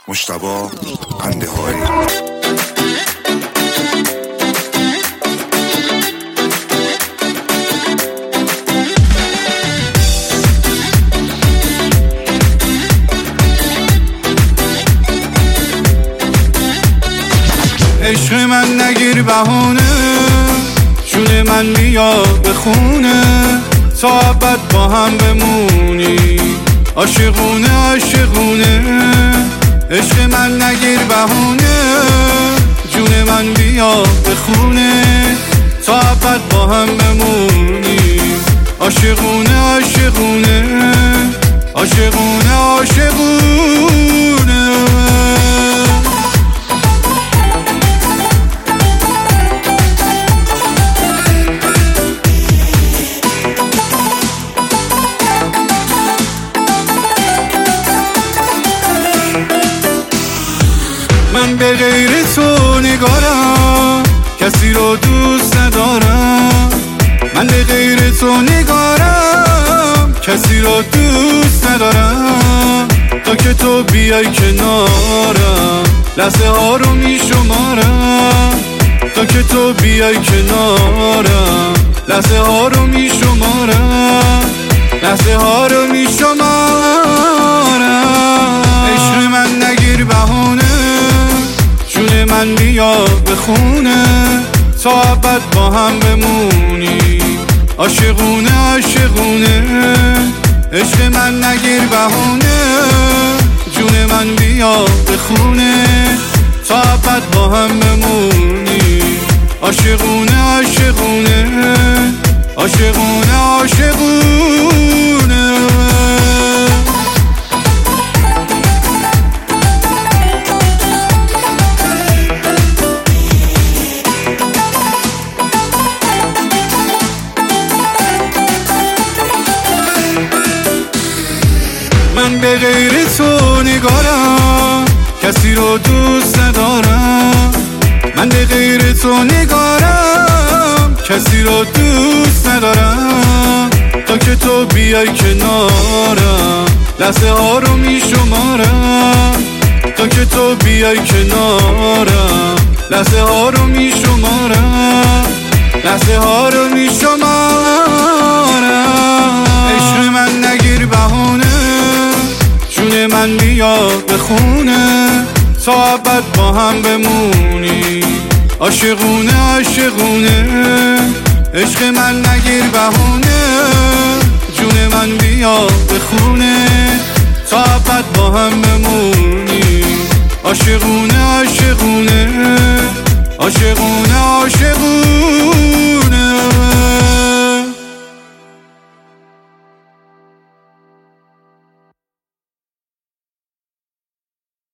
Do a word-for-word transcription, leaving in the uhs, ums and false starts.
مجتبی اندهایی. عشق من نگیر بهونه، جون من بیا بخونه، تا ابد با هم بمونی، عاشقونه عاشقونه. عشق من نگیر بهونه، جون من بیا بخونه، تا ابد با هم بمونی، عاشقونه عاشقونه عاشقونه عاشقونه. من به غیر تو نگارم، کسی رو دوست ندارم. من به غیر تو نگارم، کسی رو دوست ندارم. تا که تو بیای کنارم، لحظه ها رو می شمارم. تا که تو بیای کنارم، لحظه ها رو می شمارم. لحظه ها رو می شمارم. عشق من نگیر بهونه، جون من بیا بخونه، تا ابد با هم بمونی، عاشقونه عاشقونه. عشق من نگیر بهونه، جون من بیا بخونه، تا ابد با هم بمونی، عاشقونه عاشقونه عاشقونه عاشقونه. من به غیر تو نگارم، کسی رو دوست ندارم. من به غیر تو نگارم، کسی رو دوست ندارم. تا که تو بیای کنارم، لحظه ها رو می شمارم. تا که تو بیای کنارم، لحظه ها رو می شمارم. لحظه ها رو می شمارم. عشق من نگیر بهونه، جون من بیا بخونه، تا ابد با هم بمونی، عاشقونه عاشقونه. عشق من نگیر بهونه، جون من بیا بخونه، تا ابد با هم بمونی، عاشقونه عاشقونه